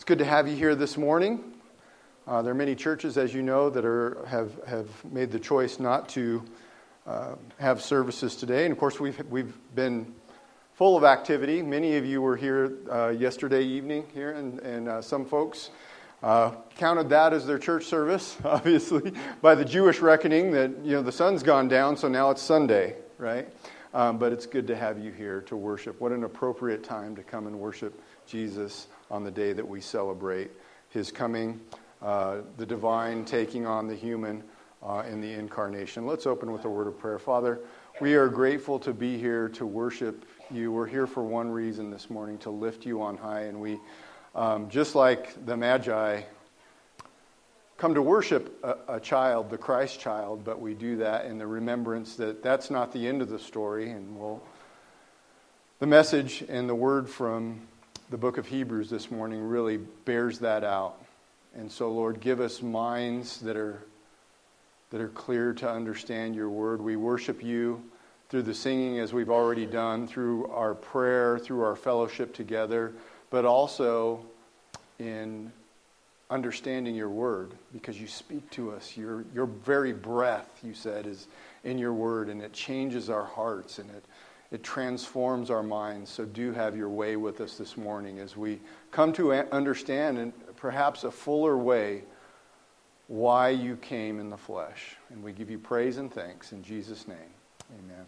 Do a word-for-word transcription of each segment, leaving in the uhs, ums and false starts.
good to have you here this morning. Uh, there are many churches, as you know, that are have have made the choice not to uh, have services today. And of course, we've we've been full of activity. Many of you were here uh, yesterday evening here, and and uh, some folks uh, counted that as their church service. Obviously, by the Jewish reckoning, that you know the sun's gone down, so now it's Sunday, right? Um, but it's good to have you here to worship. What an appropriate time to come and worship Jesus on the day that we celebrate His coming, uh, the divine taking on the human uh, in the incarnation. Let's open with a word of prayer. Father, we are grateful to be here to worship You. We're here for one reason this morning, to lift You on high. And we, um, just like the Magi, come to worship a, a child, the Christ child, but we do that in the remembrance that that's not the end of the story. And we'll, the message and the word from the book of Hebrews this morning really bears that out. And so, Lord, give us minds that are that are clear to understand Your word. We worship You through the singing, as we've already done, through our prayer, through our fellowship together, but also in understanding Your word, because You speak to us. Your your very breath, You said, is in Your word, and it changes our hearts, and it It transforms our minds. So do have Your way with us this morning as we come to understand in perhaps a fuller way why You came in the flesh. And we give You praise and thanks in Jesus' name. Amen.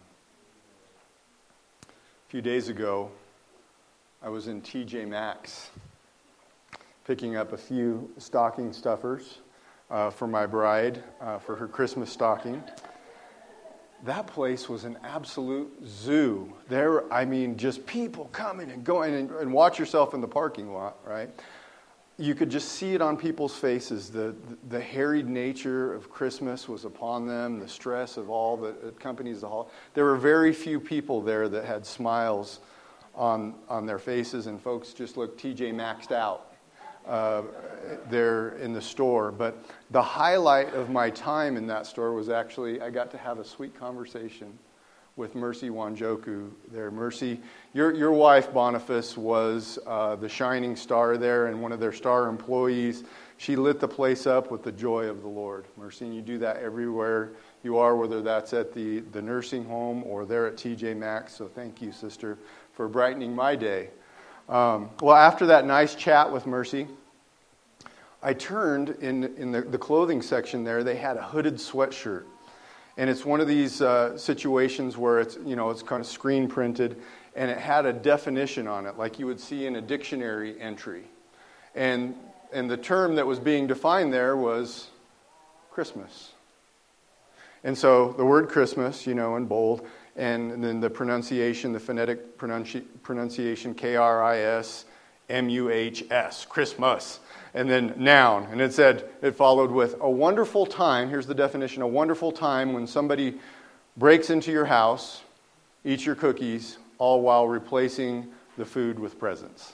A few days ago, I was in T J Maxx picking up a few stocking stuffers uh, for my bride uh, for her Christmas stocking. That place was an absolute zoo. There, I mean, just people coming and going, and, and watch yourself in the parking lot, right? You could just see it on people's faces. The, the harried nature of Christmas was upon them, the stress of all that accompanies the holiday. There were very few people there that had smiles on, on their faces, and folks just looked T J Maxxed out uh, there in the store. But the highlight of my time in that store was actually I got to have a sweet conversation with Mercy Wanjoku there. Mercy, your your wife Boniface was uh, the shining star there and one of their star employees. She lit the place up with the joy of the Lord. Mercy, and you do that everywhere you are, whether that's at the, the nursing home or there at T J Maxx. So thank you, sister, for brightening my day. Um, well, after that nice chat with Mercy, I turned in in the, the clothing section there. They had a hooded sweatshirt, and it's one of these uh, situations where it's you know it's kind of screen printed, and it had a definition on it, like you would see in a dictionary entry, and and the term that was being defined there was Christmas. And so the word Christmas, you know, in bold, and then the pronunciation, the phonetic pronunci- pronunciation, K R I S M U H S, Christmas. And then noun. And it said, it followed with a wonderful time. Here's the definition. A wonderful time when somebody breaks into your house, eats your cookies, all while replacing the food with presents.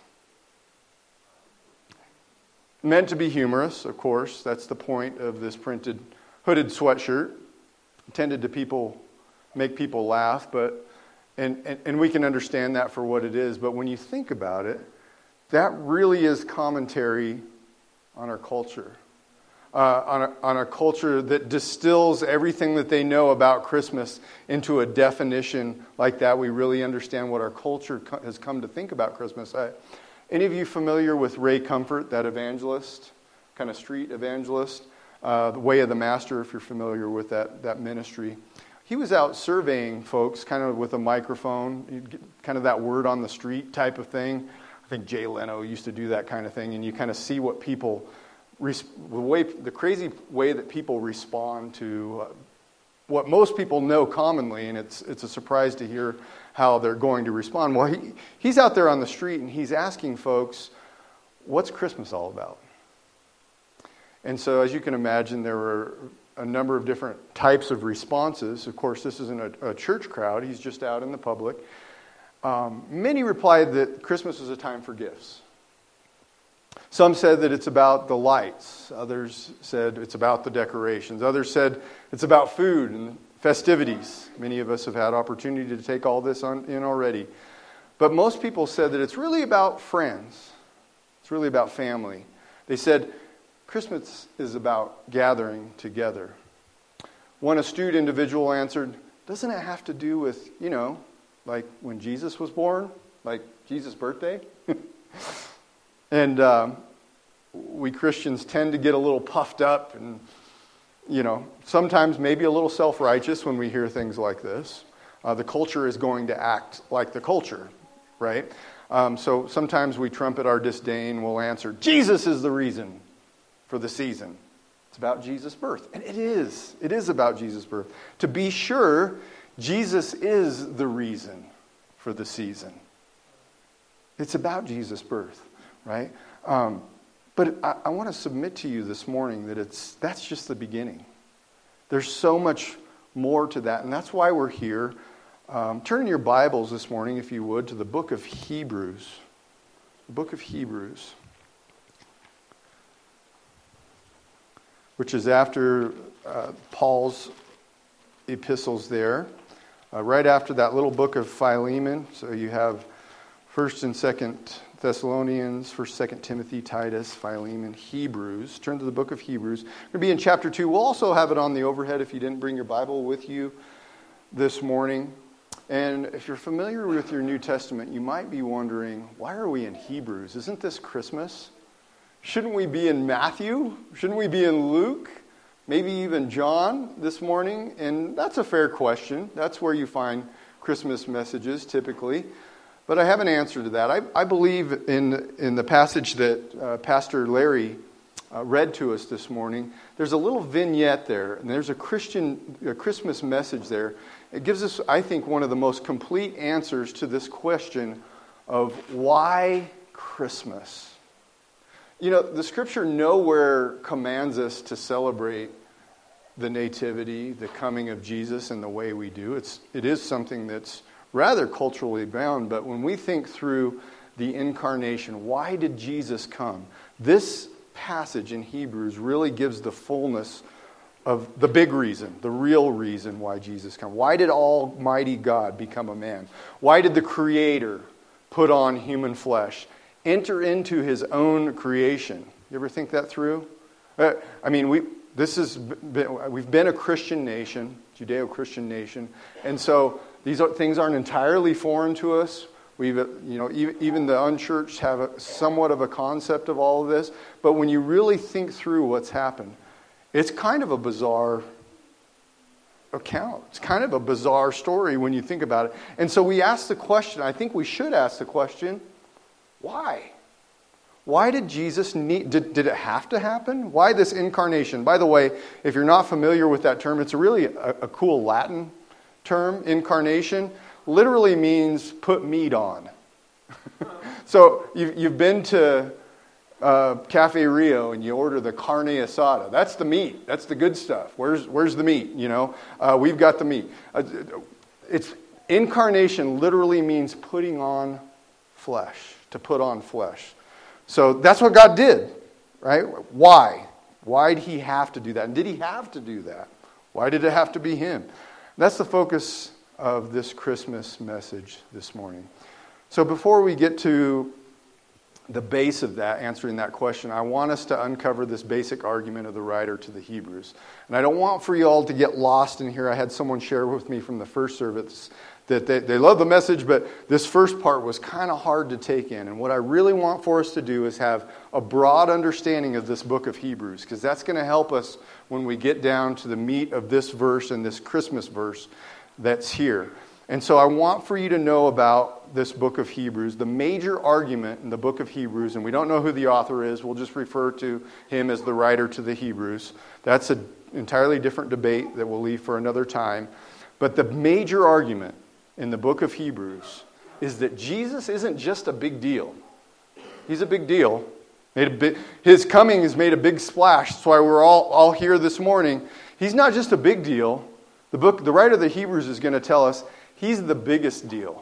Meant to be humorous, of course. That's the point of this printed hooded sweatshirt. Intended to people make people laugh, but and, and, and we can understand that for what it is. But when you think about it, that really is commentary on our culture, uh, on, a, on a culture that distills everything that they know about Christmas into a definition like that. We really understand what our culture co- has come to think about Christmas. I, any of you familiar with Ray Comfort, that evangelist, kind of street evangelist? Uh, the Way of the Master, if you're familiar with that, that ministry. He was out surveying folks kind of with a microphone, kind of that word on the street type of thing. I think Jay Leno used to do that kind of thing, and you kind of see what people, the way, the crazy way that people respond to uh, what most people know commonly, and it's it's a surprise to hear how they're going to respond. Well, he, he's out there on the street, and he's asking folks, what's Christmas all about? And so, as you can imagine, there were a number of different types of responses. Of course, this isn't a, a church crowd. He's just out in the public. Um, many replied that Christmas is a time for gifts. Some said that it's about the lights. Others said it's about the decorations. Others said it's about food and festivities. Many of us have had opportunity to take all this on, in already. But most people said that it's really about friends. It's really about family. They said, Christmas is about gathering together. One astute individual answered, doesn't it have to do with, you know, like when Jesus was born? Like Jesus' birthday? and um, we Christians tend to get a little puffed up and, you know, sometimes maybe a little self-righteous when we hear things like this. Uh, the culture is going to act like the culture, right? Um, so sometimes we trumpet our disdain. We'll answer, Jesus is the reason for the season. It's about Jesus' birth. And it is. It is about Jesus' birth. To be sure, Jesus is the reason for the season. It's about Jesus' birth, right? Um, but I, I want to submit to you this morning that it's that's just the beginning. There's so much more to that, and that's why we're here. Um, turn in your Bibles this morning, if you would, to the book of Hebrews. The book of Hebrews, which is after uh, Paul's epistles there. Uh, right after that little book of Philemon. So you have First and Second Thessalonians, First, Second Timothy, Titus, Philemon, Hebrews. Turn to the book of Hebrews. We're going to be in chapter two. We'll also have it on the overhead if you didn't bring your Bible with you this morning. And if you're familiar with your New Testament, you might be wondering, why are we in Hebrews? Isn't this Christmas? Shouldn't we be in Matthew? Shouldn't we be in Luke? Maybe even John this morning? And that's a fair question. That's where you find Christmas messages typically. But I have an answer to that. I, I believe in, in the passage that uh, Pastor Larry uh, read to us this morning. There's a little vignette there, and there's a Christian a Christmas message there. It gives us, I think, one of the most complete answers to this question of why Christmas? You know, the Scripture nowhere commands us to celebrate the nativity, the coming of Jesus in the way we do. It's it is something that's rather culturally bound, but when we think through the incarnation, why did Jesus come? This passage in Hebrews really gives the fullness of the big reason, the real reason why Jesus came. Why did Almighty God become a man? Why did the Creator put on human flesh? Enter into His own creation. You ever think that through? Uh, I mean, we this is been, we've been a Christian nation, Judeo-Christian nation, and so these are, things aren't entirely foreign to us. We've, you know, even, even the unchurched have a, somewhat of a concept of all of this. But when you really think through what's happened, it's kind of a bizarre account. It's kind of a bizarre story when you think about it. And so we ask the question, I think we should ask the question, why? Why did Jesus need, did, did it have to happen? Why this incarnation? By the way, if you're not familiar with that term, it's a really a, a cool Latin term. Incarnation literally means put meat on. So you've, you've been to uh, Cafe Rio and you order the carne asada. That's the meat. That's the good stuff. Where's where's the meat? You know, uh, we've got the meat. Uh, it's incarnation literally means putting on flesh, to put on flesh. So that's what God did, right? Why? Why did He have to do that? And did He have to do that? Why did it have to be Him? That's the focus of this Christmas message this morning. So before we get to the base of that, answering that question, I want us to uncover this basic argument of the writer to the Hebrews. And I don't want for you all to get lost in here. I had someone share with me from the first service that they, they love the message, but this first part was kind of hard to take in. And what I really want for us to do is have a broad understanding of this book of Hebrews, because that's going to help us when we get down to the meat of this verse and this Christmas verse that's here. And so I want for you to know about this book of Hebrews, the major argument in the book of Hebrews, and we don't know who the author is. We'll just refer to him as the writer to the Hebrews. That's an entirely different debate that we'll leave for another time. But the major argument in the book of Hebrews is that Jesus isn't just a big deal. He's a big deal. Made a big, his coming has made a big splash. That's why we're all, all here this morning. He's not just a big deal. The book, the writer of the Hebrews is going to tell us he's the biggest deal.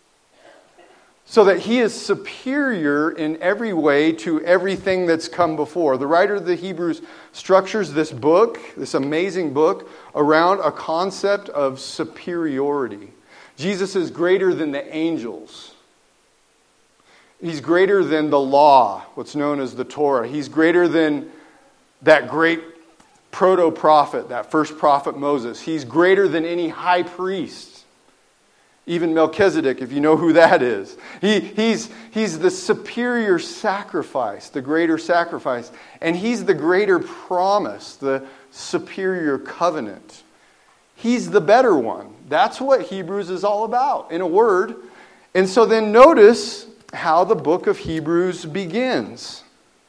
So that he is superior in every way to everything that's come before. The writer of the Hebrews structures this book, this amazing book, around a concept of superiority. Jesus is greater than the angels. He's greater than the law, what's known as the Torah. He's greater than that great proto-prophet, that first prophet Moses. He's greater than any high priest. Even Melchizedek, if you know who that is. He, he's, he's the superior sacrifice, the greater sacrifice. And he's the greater promise, the superior covenant. He's the better one. That's what Hebrews is all about, in a word. And so then notice how the book of Hebrews begins.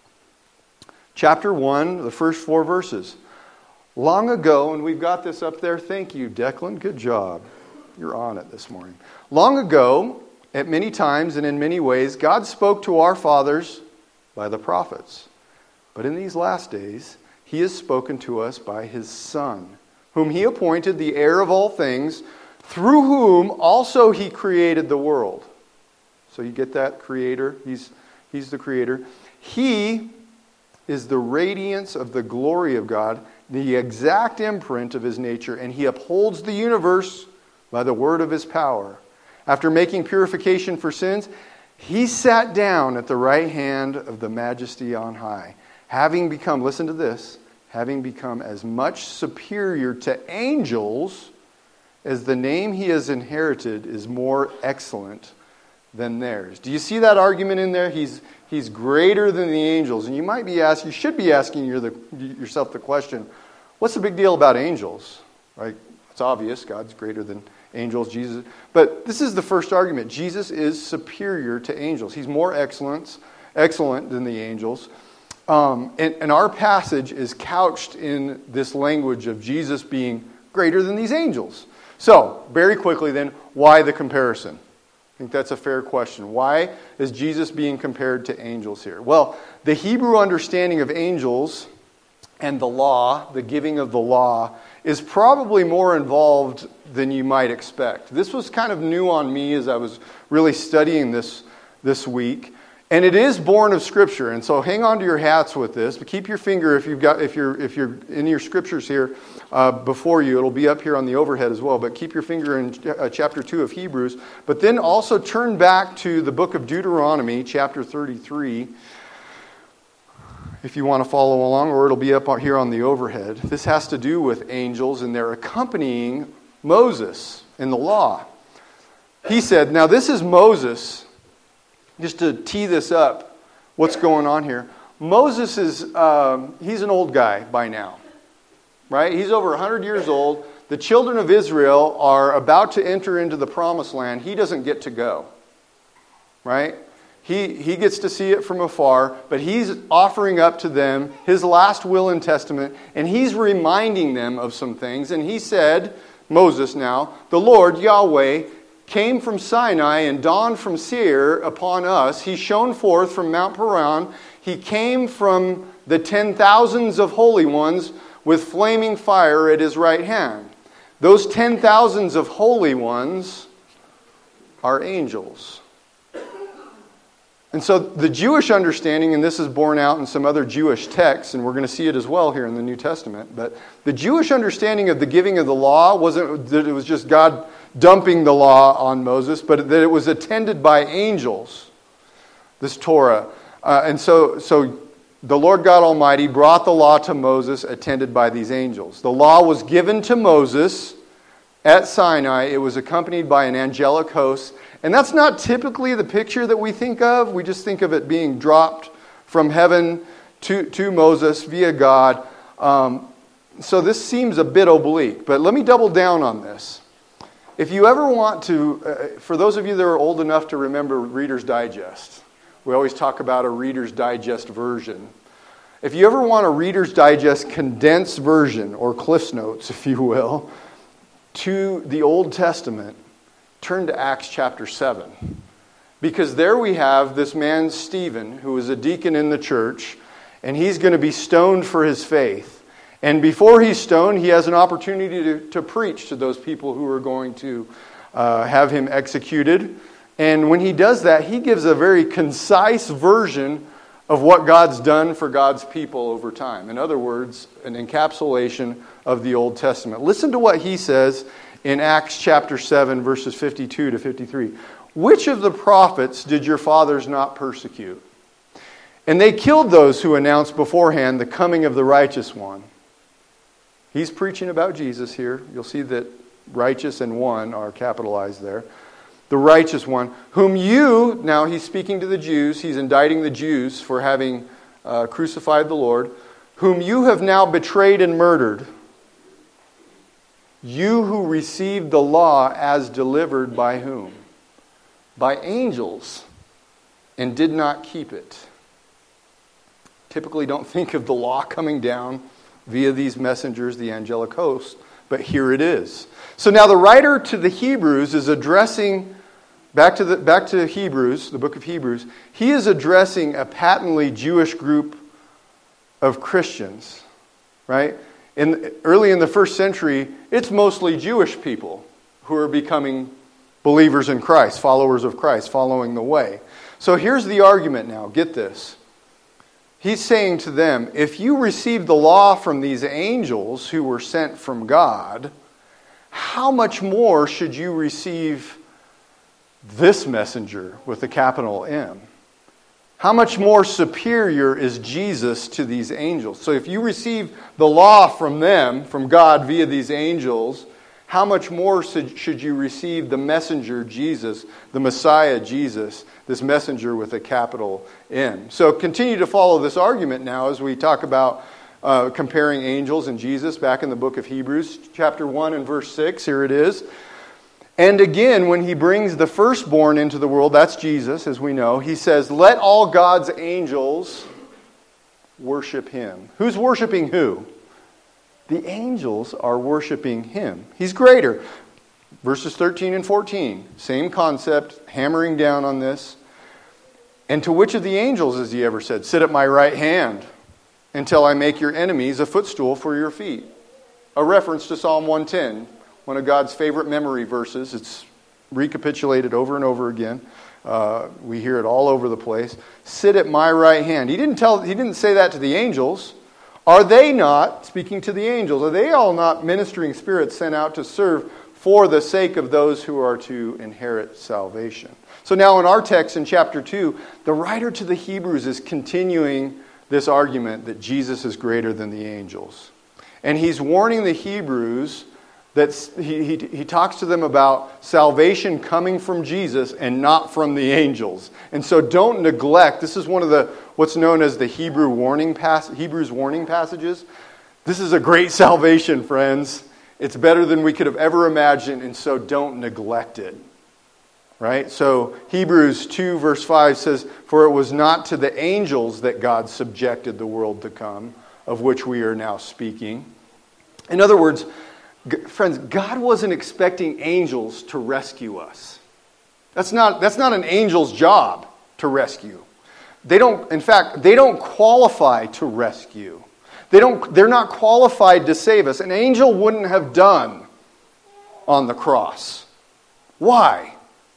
Chapter one, the first four verses. Long ago, and we've got this up there. Thank you, Declan. Good job. You're on it this morning. Long ago, at many times and in many ways, God spoke to our fathers by the prophets. But in these last days, He has spoken to us by His Son, whom He appointed the heir of all things, through whom also He created the world. So you get that, creator? He's, he's the creator. He is the radiance of the glory of God, the exact imprint of His nature, and He upholds the universe by the word of His power. After making purification for sins, He sat down at the right hand of the Majesty on high, having become, listen to this, having become as much superior to angels as the name He has inherited is more excellent than theirs. Do you see that argument in there? He's, he's greater than the angels. And you might be asking, you should be asking your, the, yourself the question, what's the big deal about angels? Right? It's obvious, God's greater than angels, Jesus. But this is the first argument. Jesus is superior to angels. He's more excellent, excellent than the angels. Um, and, and our passage is couched in this language of Jesus being greater than these angels. So, very quickly then, why the comparison? I think that's a fair question. Why is Jesus being compared to angels here? Well, the Hebrew understanding of angels and the law, the giving of the law, is probably more involved than you might expect. This was kind of new on me as I was really studying this this week. And it is born of Scripture. And so hang on to your hats with this. But keep your finger, if you've got, if you're if you're in your scriptures here uh, before you, it'll be up here on the overhead as well. But keep your finger in uh, chapter two of Hebrews. But then also turn back to the book of Deuteronomy, chapter thirty-three, if you want to follow along, or it'll be up here on the overhead. This has to do with angels, and they're accompanying Moses in the law. He said, now this is Moses. Just to tee this up, what's going on here? Moses is, um, he's an old guy by now, right? He's over one hundred years old. The children of Israel are about to enter into the promised land. He doesn't get to go, right? He, he gets to see it from afar, but he's offering up to them his last will and testament, and he's reminding them of some things. And he said, Moses now, the Lord, Yahweh, came from Sinai and dawned from Seir upon us. He shone forth from Mount Paran. He came from the ten thousands of holy ones with flaming fire at His right hand. Those ten thousands of holy ones are angels. And so the Jewish understanding, and this is borne out in some other Jewish texts, and we're going to see it as well here in the New Testament, but the Jewish understanding of the giving of the law wasn't that it was just God dumping the law on Moses, but that it was attended by angels, this Torah. Uh, and so, so the Lord God Almighty brought the law to Moses attended by these angels. The law was given to Moses at Sinai. It was accompanied by an angelic host. And that's not typically the picture that we think of. We just think of it being dropped from heaven to, to Moses via God. Um, so this seems a bit oblique, but let me double down on this. If you ever want to, uh, for those of you that are old enough to remember Reader's Digest, we always talk about a Reader's Digest version. If you ever want a Reader's Digest condensed version, or Cliff's Notes, if you will, to the Old Testament, turn to Acts chapter seven. Because there we have this man, Stephen, who was a deacon in the church, and he's going to be stoned for his faith. And before he's stoned, he has an opportunity to, to preach to those people who are going to uh, have him executed. And when he does that, he gives a very concise version of what God's done for God's people over time. In other words, an encapsulation of the Old Testament. Listen to what he says in Acts chapter seven, verses fifty-two to fifty-three. which of the prophets did your fathers not persecute? And they killed those who announced beforehand the coming of the righteous one. He's preaching about Jesus here. You'll see that righteous and one are capitalized there. The righteous one, whom you, now he's speaking to the Jews, he's indicting the Jews for having uh, crucified the Lord, whom you have now betrayed and murdered. You who received the law as delivered by whom? By angels, and did not keep it. Typically don't think of the law coming down via these messengers, the angelic host, but here it is. So now the writer to the Hebrews is addressing, back to the back to Hebrews, the book of Hebrews, he is addressing a patently Jewish group of Christians, right? In, early in the first century, it's mostly Jewish people who are becoming believers in Christ, followers of Christ, following the way. So here's the argument now. Get this. He's saying to them, if you received the law from these angels who were sent from God, how much more should you receive this messenger with a capital M? How much more superior is Jesus to these angels? So if you receive the law from them, from God via these angels, how much more should you receive the messenger Jesus, the Messiah Jesus, this messenger with a capital M? So continue to follow this argument now as we talk about uh, comparing angels and Jesus back in the book of Hebrews, chapter one and verse six. Here it is. And again, when he brings the firstborn into the world, that's Jesus, as we know, he says, let all God's angels worship him. Who's worshiping who? The angels are worshiping him. He's greater. Verses thirteen and fourteen, same concept, hammering down on this. And to which of the angels has he ever said, sit at my right hand until I make your enemies a footstool for your feet? A reference to Psalm one ten, one of God's favorite memory verses. It's recapitulated over and over again. Uh, we hear it all over the place. Sit at my right hand. He didn't tell. He didn't say that to the angels. Are they not, speaking to the angels, are they all not ministering spirits sent out to serve for the sake of those who are to inherit salvation? So now in our text in chapter two, the writer to the Hebrews is continuing this argument that Jesus is greater than the angels. And he's warning the Hebrews that he, he, he talks to them about salvation coming from Jesus and not from the angels. And so don't neglect, this is one of the what's known as the Hebrew warning pass, Hebrews warning passages. This is a great salvation, friends. It's better than we could have ever imagined, and so don't neglect it. Right? So Hebrews two verse five says, for it was not to the angels that God subjected the world to come, of which we are now speaking. In other words, friends, God wasn't expecting angels to rescue us. That's not, that's not an angel's job to rescue. They don't, in fact, they don't qualify to rescue. They don't, they're not qualified to save us. An angel wouldn't have done on the cross. Why?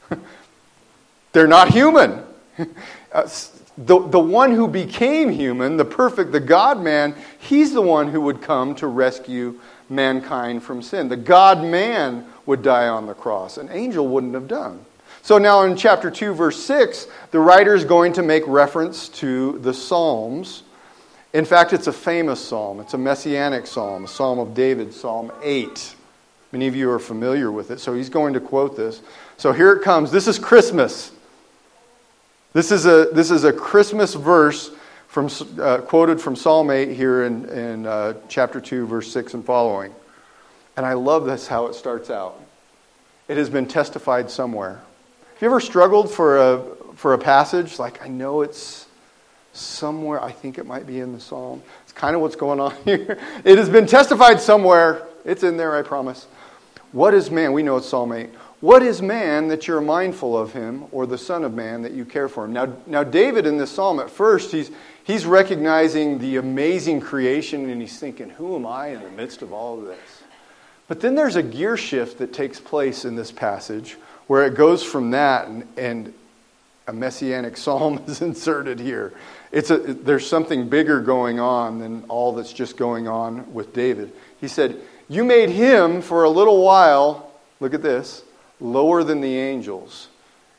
They're not human. Uh, the, the one who became human, the perfect, the God-man, he's the one who would come to rescue mankind from sin. The God-man would die on the cross. An angel wouldn't have done. So now in chapter two, verse six, the writer is going to make reference to the Psalms. In fact, it's a famous psalm. It's a messianic psalm, a psalm of David, Psalm eight. Many of you are familiar with it, so he's going to quote this. So here it comes. This is Christmas. This is a this is a Christmas verse from uh, quoted from Psalm eight here in, in uh, chapter two, verse six and following. And I love this, how it starts out. It has been testified somewhere. Have you ever struggled for a for a passage? Like, I know it's somewhere. I think it might be in the Psalm. It's kind of what's going on here. It has been testified somewhere. It's in there, I promise. What is man? We know it's Psalm eight. What is man that you're mindful of him, or the son of man that you care for him? Now, now David in this psalm, at first, he's he's recognizing the amazing creation, and he's thinking, who am I in the midst of all of this? But then there's a gear shift that takes place in this passage, where it goes from that, and, and a messianic psalm is inserted here. It's a, there's something bigger going on than all that's just going on with David. He said, you made him for a little while, look at this, lower than the angels,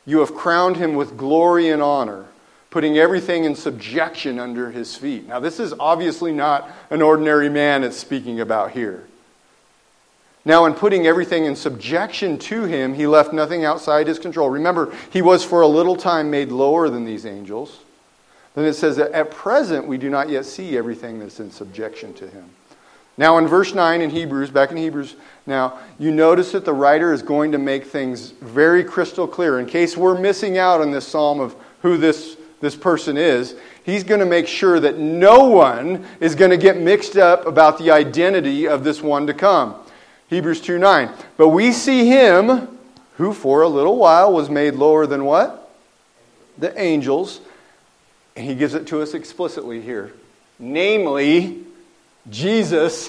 You have crowned him with glory and honor, putting everything in subjection under his feet. Now, this is obviously not an ordinary man it's speaking about here. Now, in putting everything in subjection to him, he left nothing outside his control. Remember, he was for a little time made lower than these angels. Then it says that at present we do not yet see everything that's in subjection to him. Now, in verse nine in Hebrews, back in Hebrews, now, you notice that the writer is going to make things very crystal clear. In case we're missing out on this psalm of who this, this person is, he's going to make sure that no one is going to get mixed up about the identity of this one to come. Hebrews two nine. But we see him, who for a little while was made lower than what? The angels. And he gives it to us explicitly here. Namely, Jesus,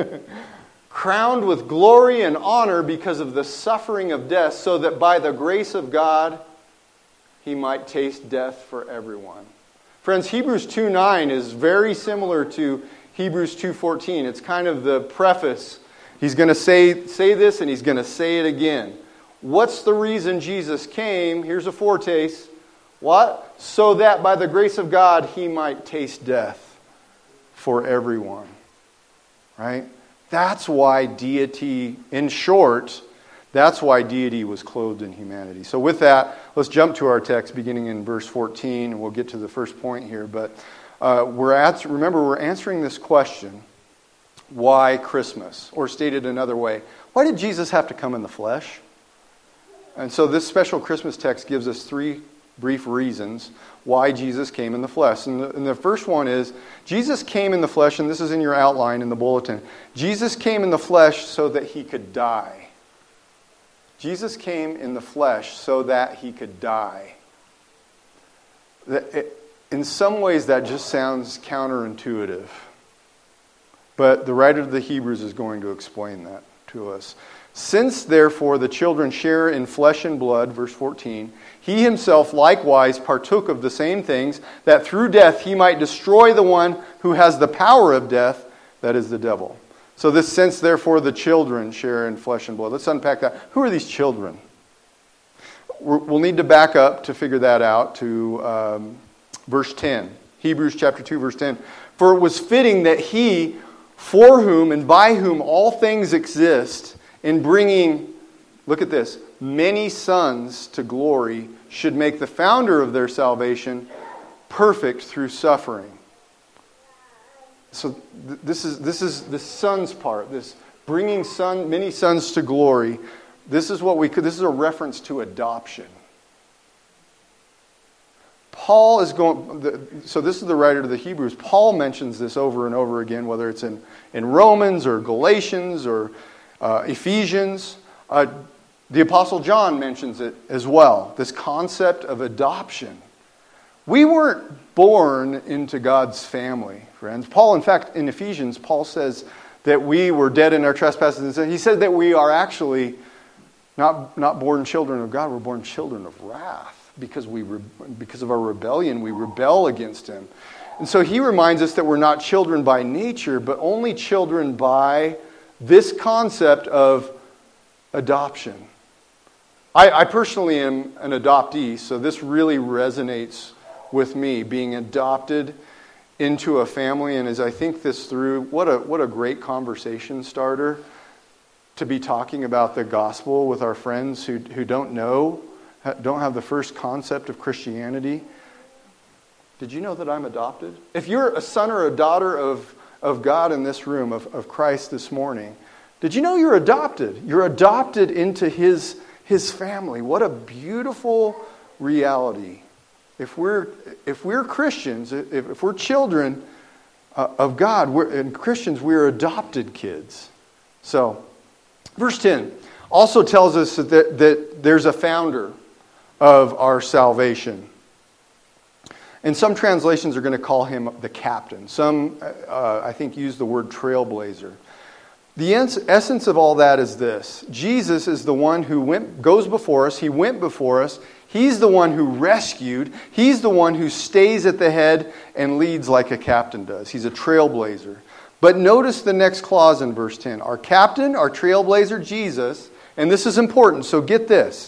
crowned with glory and honor because of the suffering of death, so that by the grace of God, he might taste death for everyone. Friends, Hebrews two nine is very similar to Hebrews two fourteen. It's kind of the preface. He's going to say, say this and he's going to say it again. What's the reason Jesus came? Here's a foretaste. What? So that by the grace of God, he might taste death for everyone. Right? That's why deity, in short, that's why deity was clothed in humanity. So with that, let's jump to our text beginning in verse fourteen, and we'll get to the first point here. But uh, we're at, remember, we're answering this question, why Christmas? Or stated another way, why did Jesus have to come in the flesh? And so this special Christmas text gives us three brief reasons why Jesus came in the flesh. And the, and the first one is, Jesus came in the flesh, and this is in your outline in the bulletin. Jesus came in the flesh so that he could die. Jesus came in the flesh so that he could die. In some ways, that just sounds counterintuitive. But the writer of the Hebrews is going to explain that to us. Since, therefore, the children share in flesh and blood, verse fourteen, he himself likewise partook of the same things, that through death he might destroy the one who has the power of death, that is the devil. So this since, therefore, the children share in flesh and blood. Let's unpack that. Who are these children? We'll need to back up to figure that out to um, verse ten. Hebrews chapter two, verse ten. For it was fitting that he, for whom and by whom all things exist, in bringing, look at this, many sons to glory, should make the founder of their salvation perfect through suffering. So th- this is this is the sons part. This bringing son many sons to glory. This is what we could. This is a reference to adoption. Paul is going. So this is the writer to the Hebrews. Paul mentions this over and over again, whether it's in in Romans or Galatians or uh, Ephesians. Uh, the Apostle John mentions it as well. This concept of adoption. We weren't born into God's family, friends. Paul, in fact, in Ephesians, Paul says that we were dead in our trespasses. And he said that we are actually not, not born children of God, we're born children of wrath. Because we re- because of our rebellion, we rebel against him. And so he reminds us that we're not children by nature, but only children by this concept of adoption. I, I personally am an adoptee, so this really resonates with me, being adopted into a family. And as I think this through, what a what a great conversation starter to be talking about the gospel with our friends who who don't know, don't have the first concept of Christianity. Did you know that I'm adopted? If you're a son or a daughter of, of God in this room, of, of Christ this morning, did you know you're adopted? You're adopted into His, His family. What a beautiful reality. If we're, if we're Christians, if, if we're children uh, of God, we're, and Christians, we're adopted kids. So, verse ten also tells us that, that there's a founder of our salvation. And some translations are going to call him the captain. Some, uh, I think, use the word trailblazer. The essence of all that is this. Jesus is the one who went, goes before us. He went before us. He's the one who rescued. He's the one who stays at the head and leads like a captain does. He's a trailblazer. But notice the next clause in verse ten. Our captain, our trailblazer, Jesus, and this is important, so get this,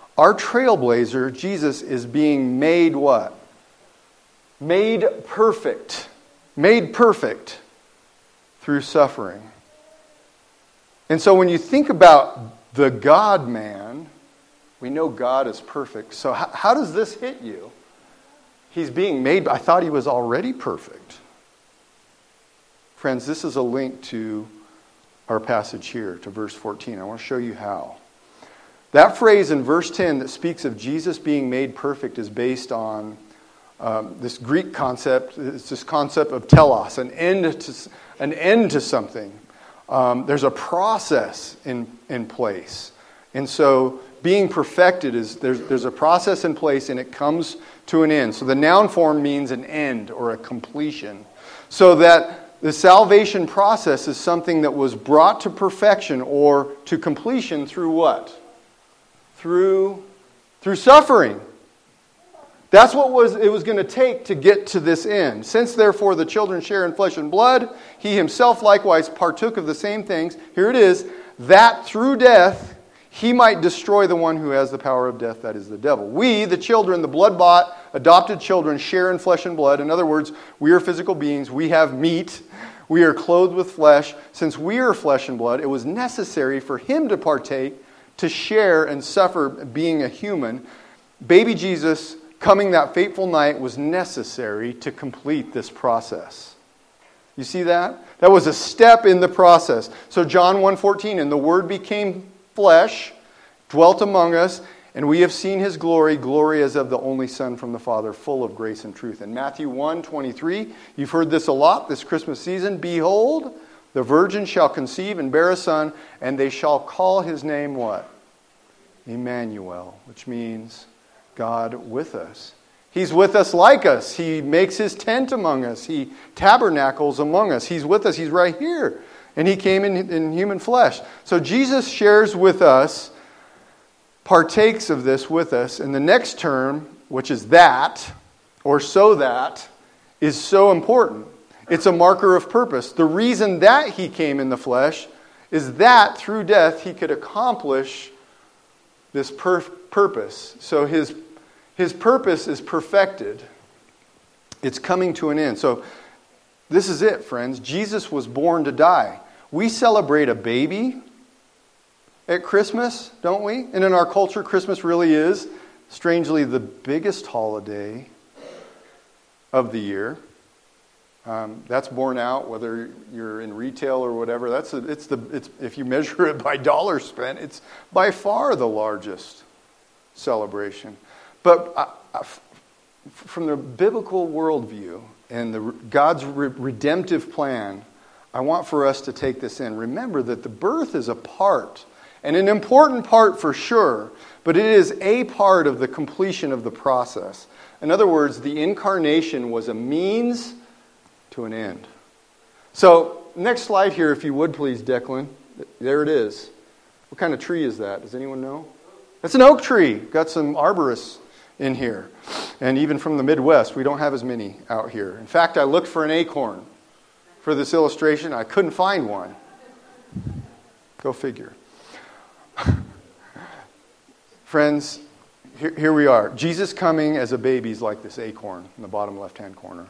Our trailblazer, Jesus, is being made what? Made perfect. Made perfect through suffering. And so when you think about the God-man, we know God is perfect. So how, how does this hit you? He's being made, I thought he was already perfect. Friends, this is a link to our passage here, to verse fourteen. I want to show you how. That phrase in verse ten that speaks of Jesus being made perfect is based on um, this Greek concept. It's this concept of telos, an end to, an end to something. Um, there's a process in, in place. And so being perfected is, there's, there's a process in place and it comes to an end. So the noun form means an end or a completion. So that the salvation process is something that was brought to perfection or to completion through what? Through, through suffering. That's what was it was going to take to get to this end. Since therefore the children share in flesh and blood, he himself likewise partook of the same things. Here it is, that through death he might destroy the one who has the power of death, that is the devil. We, the children, the blood-bought, adopted children, share in flesh and blood. In other words, we are physical beings. We have meat. We are clothed with flesh. Since we are flesh and blood, it was necessary for him to partake, to share and suffer being a human. Baby Jesus, coming that fateful night, was necessary to complete this process. You see that? That was a step in the process. So John one fourteen, and the Word became flesh, dwelt among us, and we have seen his glory, glory as of the only Son from the Father, full of grace and truth. In Matthew one twenty-three, you've heard this a lot this Christmas season. Behold, the virgin shall conceive and bear a son, and they shall call his name what? Emmanuel, which means God with us. He's with us like us. He makes his tent among us. He tabernacles among us. He's with us. He's right here. And he came in, in human flesh. So Jesus shares with us, partakes of this with us. And the next term, which is that, or so that, is so important. It's a marker of purpose. The reason that he came in the flesh is that through death he could accomplish this per- purpose. So his, his purpose is perfected. It's coming to an end. So this is it, friends. Jesus was born to die. We celebrate a baby at Christmas, don't we? And in our culture, Christmas really is, strangely, the biggest holiday of the year. Um, that's borne out, whether you're in retail or whatever. That's a, it's the it's if you measure it by dollars spent, it's by far the largest celebration. But uh, uh, from the biblical worldview and the God's re- redemptive plan, I want for us to take this in. Remember that the birth is a part, and an important part for sure, but it is a part of the completion of the process. In other words, the incarnation was a means to an end. So, next slide here, if you would please, Declan. There it is. What kind of tree is that? Does anyone know? That's an oak tree. Got some arborists in here. And even from the Midwest, we don't have as many out here. In fact, I looked for an acorn for this illustration. I couldn't find one. Go figure. Friends, here, here we are. Jesus coming as a baby is like this acorn in the bottom left-hand corner.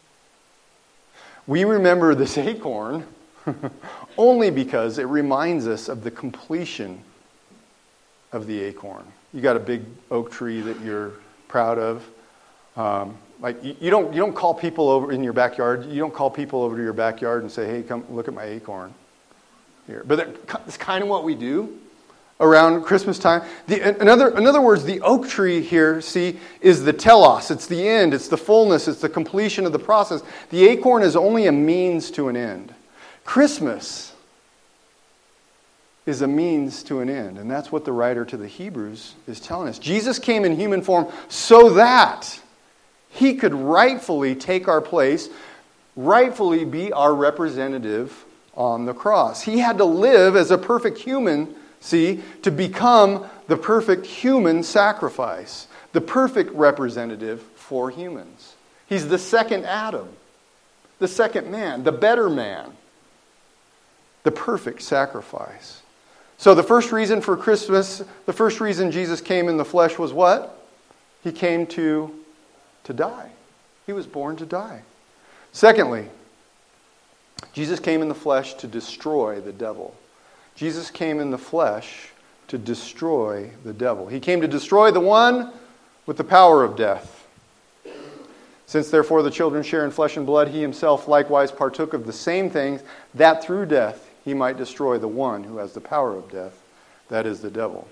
We remember this acorn only because it reminds us of the completion of the acorn. You got a big oak tree that you're proud of. Um, like you, you don't you don't call people over in your backyard. You don't call people over to your backyard and say, "Hey, come look at my acorn." Here, but that's kind of what we do around Christmas time. The, in, other, in other words, the oak tree here, see, is the telos. It's the end. It's the fullness. It's the completion of the process. The acorn is only a means to an end. Christmas is a means to an end. And that's what the writer to the Hebrews is telling us. Jesus came in human form so that he could rightfully take our place, rightfully be our representative on the cross. He had to live as a perfect human, see, to become the perfect human sacrifice, the perfect representative for humans. He's the second Adam, the second man, the better man, the perfect sacrifice. So the first reason for Christmas, the first reason Jesus came in the flesh was what? He came to, to die. He was born to die. Secondly, Jesus came in the flesh to destroy the devil. Jesus came in the flesh to destroy the devil. He came to destroy the one with the power of death. Since therefore the children share in flesh and blood, he himself likewise partook of the same things, that through death he might destroy the one who has the power of death, that is the devil.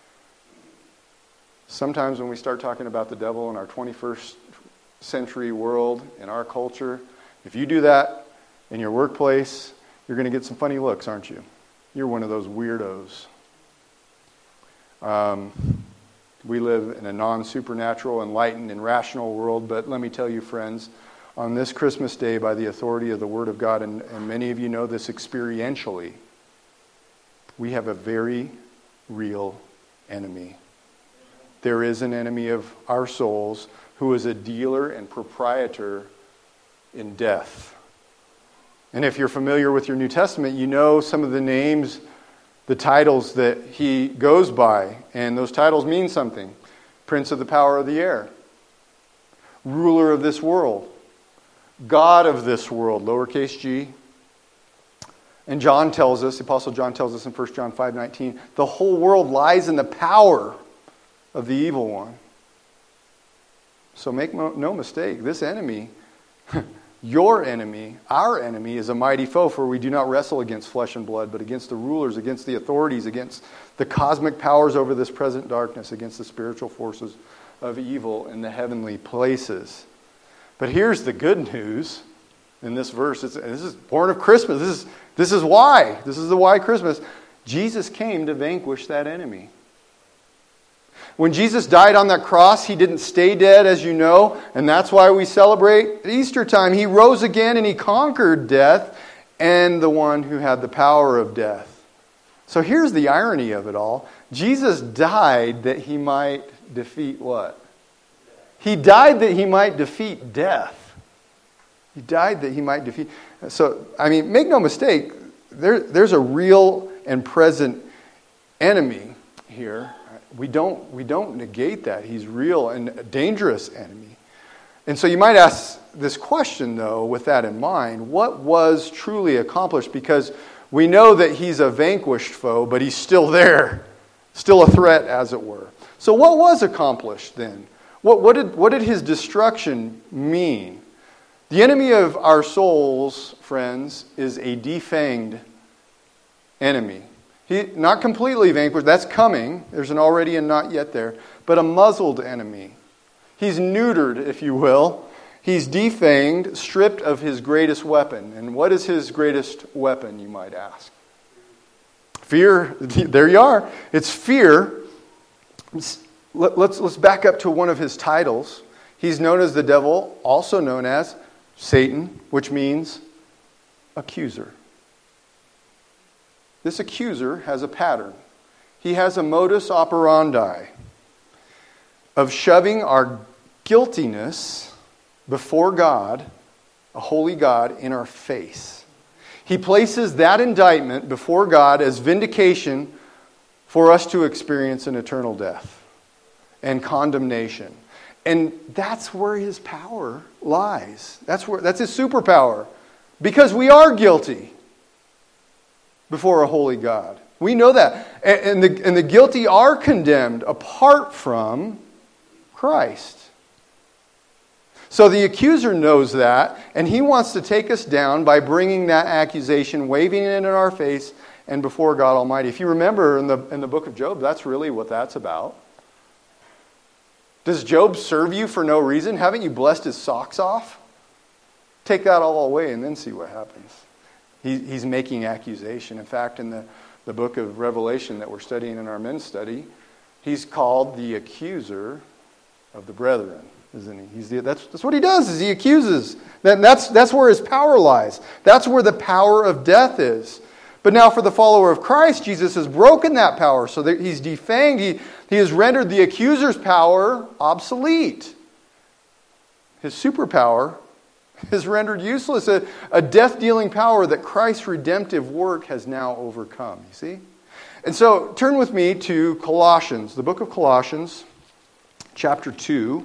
Sometimes when we start talking about the devil in our twenty-first century world, in our culture, if you do that in your workplace, you're going to get some funny looks, aren't you? You're one of those weirdos. Um, we live in a non-supernatural, enlightened, and rational world, but let me tell you, friends, on this Christmas day, by the authority of the Word of God, and, and many of you know this experientially, we have a very real enemy. There is an enemy of our souls who is a dealer and proprietor in death. And if you're familiar with your New Testament, you know some of the names, the titles that he goes by. And those titles mean something. Prince of the power of the air. Ruler of this world. God of this world, lowercase g. And John tells us, the Apostle John tells us in First John five nineteen, the whole world lies in the power of the evil one. So make no mistake, this enemy, your enemy, our enemy, is a mighty foe, for we do not wrestle against flesh and blood, but against the rulers, against the authorities, against the cosmic powers over this present darkness, against the spiritual forces of evil in the heavenly places. But here's the good news in this verse. It's, this is born of Christmas. This is, this is why. This is the why Christmas. Jesus came to vanquish that enemy. When Jesus died on that cross, he didn't stay dead, as you know, and that's why we celebrate Easter time. He rose again and he conquered death and the one who had the power of death. So here's the irony of it all. Jesus died that he might defeat what? He died that he might defeat death. He died that he might defeat. So, I mean, make no mistake, there, there's a real and present enemy here. We don't, we don't negate that. He's real and a dangerous enemy. And so you might ask this question, though, with that in mind. What was truly accomplished? Because we know that he's a vanquished foe, but he's still there. Still a threat, as it were. So what was accomplished then? What, what did, what did his destruction mean? The enemy of our souls, friends, is a defanged enemy. He, not completely vanquished, that's coming. There's an already and not yet there. But a muzzled enemy. He's neutered, if you will. He's defanged, stripped of his greatest weapon. And what is his greatest weapon, you might ask? Fear. There you are. It's fear. Let's, let's back up to one of his titles. He's known as the devil, also known as Satan, which means accuser. This accuser has a pattern. He has a modus operandi of shoving our guiltiness before God, a holy God, in our face. He places that indictment before God as vindication for us to experience an eternal death and condemnation. And that's where his power lies. That's where that's his superpower. Because we are guilty before a holy God. We know that. And, and, the, and the guilty are condemned apart from Christ. So the accuser knows that, and he wants to take us down by bringing that accusation, waving it in our face, and before God Almighty. If you remember in the, in the book of Job, that's really what that's about. Does Job serve you for no reason? Haven't you blessed his socks off? Take that all away and then see what happens. He, he's making accusation. In fact, in the, the book of Revelation that we're studying in our men's study, he's called the accuser of the brethren, isn't he? He's the, that's, that's what he does, is he accuses. That, that's, that's where his power lies. That's where the power of death is. But now for the follower of Christ, Jesus has broken that power. So that he's defanged. He, he has rendered the accuser's power obsolete. His superpower is rendered useless. A, a death-dealing power that Christ's redemptive work has now overcome. You see? And so turn with me to Colossians, the book of Colossians, chapter two.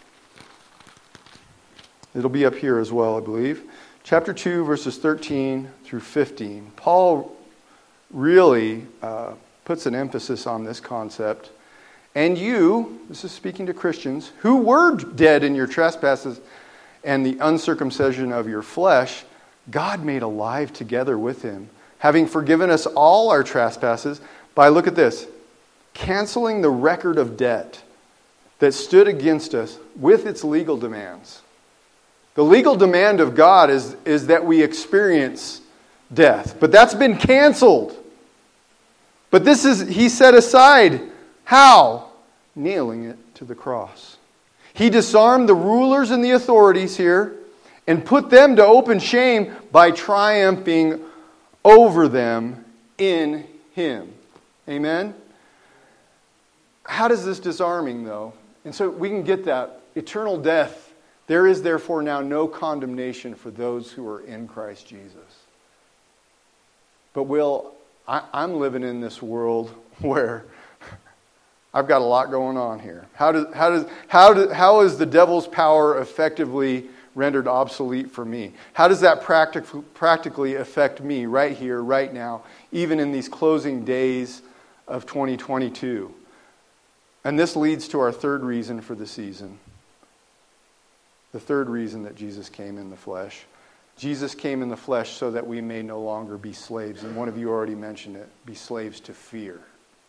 It'll be up here as well, I believe. Chapter two, verses thirteen through fifteen. Paul really uh, puts an emphasis on this concept. And you, this is speaking to Christians, who were dead in your trespasses and the uncircumcision of your flesh, God made alive together with him, having forgiven us all our trespasses by, look at this, canceling the record of debt that stood against us with its legal demands. The legal demand of God is, is that we experience death. But that's been canceled. But this is, he set aside. How? Nailing it to the cross. He disarmed the rulers and the authorities here and put them to open shame by triumphing over them in him. Amen? How does this disarming, though? And so we can get that. Eternal death. There is therefore now no condemnation for those who are in Christ Jesus. But Will, I, I'm living in this world where I've got a lot going on here. How does how does how do, how is the devil's power effectively rendered obsolete for me? How does that practic- practically affect me right here, right now, even in these closing days of twenty twenty-two? And this leads to our third reason for the season. The third reason that Jesus came in the flesh. Jesus came in the flesh so that we may no longer be slaves. And one of you already mentioned it. Be slaves to fear.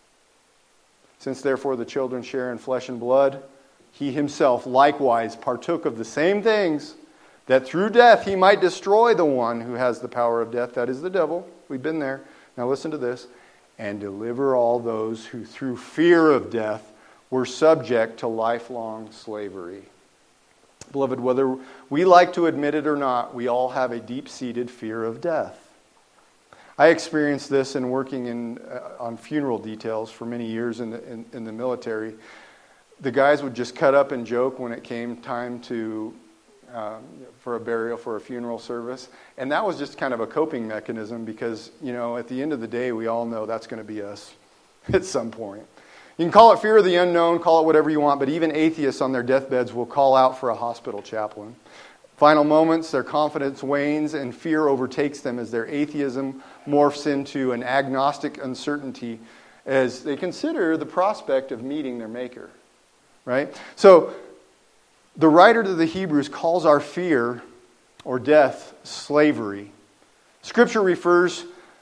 Since therefore the children share in flesh and blood, he himself likewise partook of the same things, that through death he might destroy the one who has the power of death, that is the devil. We've been there. Now listen to this. And deliver all those who through fear of death were subject to lifelong slavery. Beloved, whether we like to admit it or not, we all have a deep-seated fear of death. I experienced this in working in uh, on funeral details for many years in the, in, in the military. The guys would just cut up and joke when it came time to um, for a burial, for a funeral service. And that was just kind of a coping mechanism because, you know, at the end of the day, we all know that's going to be us at some point. You can call it fear of the unknown, call it whatever you want, but even atheists on their deathbeds will call out for a hospital chaplain. Final moments, their confidence wanes and fear overtakes them as their atheism morphs into an agnostic uncertainty as they consider the prospect of meeting their Maker. Right? So, the writer to the Hebrews calls our fear or death slavery. Scripture refers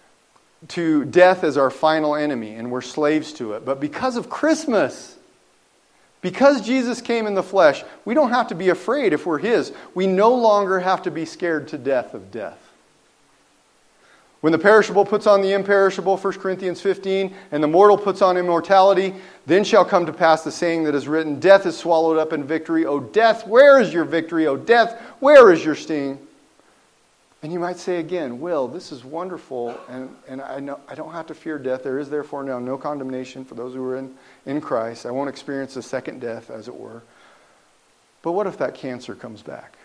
to death as our final enemy, and we're slaves to it. But because of Christmas, because Jesus came in the flesh, we don't have to be afraid if we're his. We no longer have to be scared to death of death. When the perishable puts on the imperishable, First Corinthians fifteen, and the mortal puts on immortality, then shall come to pass the saying that is written, death is swallowed up in victory. O death, where is your victory? O death, where is your sting? And you might say again, Will, this is wonderful, and, and I know I don't have to fear death. There is therefore now no condemnation for those who are in, in Christ. I won't experience a second death, as it were. But what if that cancer comes back?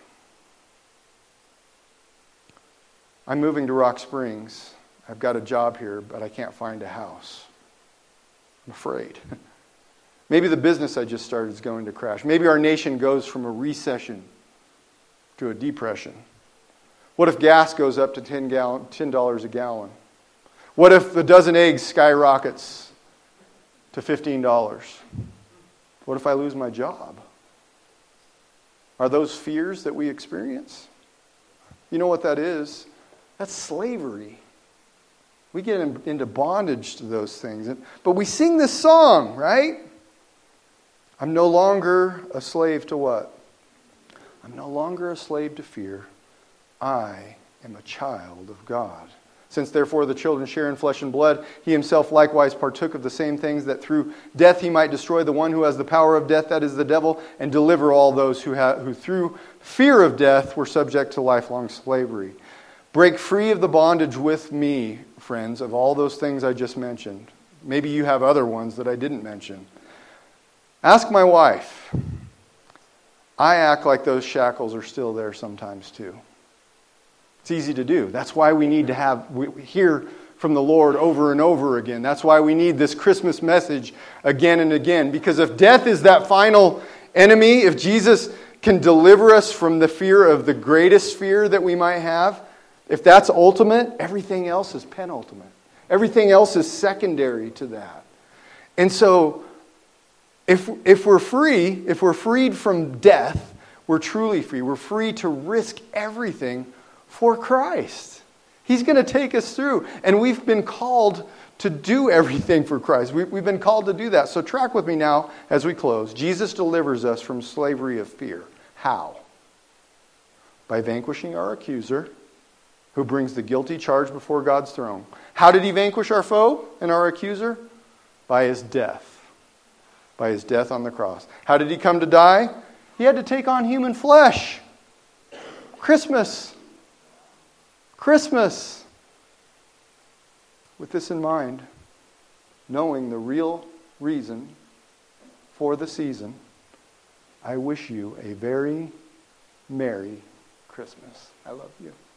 I'm moving to Rock Springs. I've got a job here, but I can't find a house. I'm afraid. Maybe the business I just started is going to crash. Maybe our nation goes from a recession to a depression. What if gas goes up to ten dollars a gallon? What if the dozen eggs skyrockets to fifteen dollars? What if I lose my job? Are those fears that we experience? You know what that is? That's slavery. We get in, into bondage to those things. But we sing this song, right? I'm no longer a slave to what? I'm no longer a slave to fear. I am a child of God. Since therefore the children share in flesh and blood, he himself likewise partook of the same things, that through death he might destroy the one who has the power of death, that is the devil, and deliver all those who, ha- who through fear of death were subject to lifelong slavery. Break free of the bondage with me, friends, of all those things I just mentioned. Maybe you have other ones that I didn't mention. Ask my wife. I act like those shackles are still there sometimes too. It's easy to do. That's why we need to have, we, here from the Lord over and over again. That's why we need this Christmas message again and again. Because if death is that final enemy, if Jesus can deliver us from the fear of the greatest fear that we might have, if that's ultimate, everything else is penultimate. Everything else is secondary to that. And so, if if we're free, if we're freed from death, we're truly free. We're free to risk everything for Christ. He's going to take us through. And we've been called to do everything for Christ. We, we've been called to do that. So track with me now as we close. Jesus delivers us from slavery of fear. How? By vanquishing our accuser, who brings the guilty charge before God's throne. How did he vanquish our foe and our accuser? By his death. By his death on the cross. How did he come to die? He had to take on human flesh. Christmas. Christmas. With this in mind, knowing the real reason for the season, I wish you a very Merry Christmas. I love you.